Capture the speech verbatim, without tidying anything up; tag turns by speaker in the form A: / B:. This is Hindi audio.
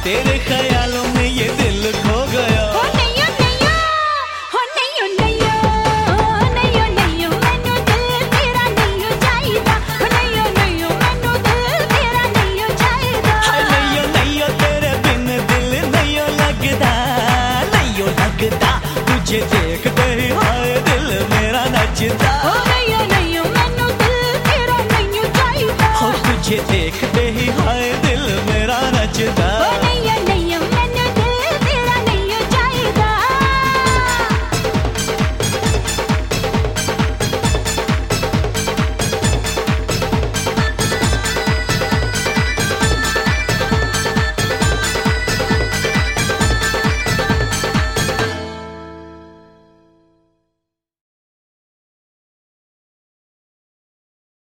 A: तेरे ख्यालों में ये दिल खो गया।
B: हो नैयो नैयो, हो नैयो नैयो, नैयो नैयो मैनू दिल तेरा नैयो चाहिदा। हो नैयो नैयो मैनू दिल तेरा नैयो चाहिदा।
A: हाय नैयो नैयो तेरे बिन दिल नैयो लगदा, नैयो लगदा तुझे देखते ही हाय दिल मेरा नचदा।
B: हो नैयो नैयो मैनू दिल तेरा नैयो चाहिदा।
A: हो तुझे देखते ही हाय दिल मेरा नचदा।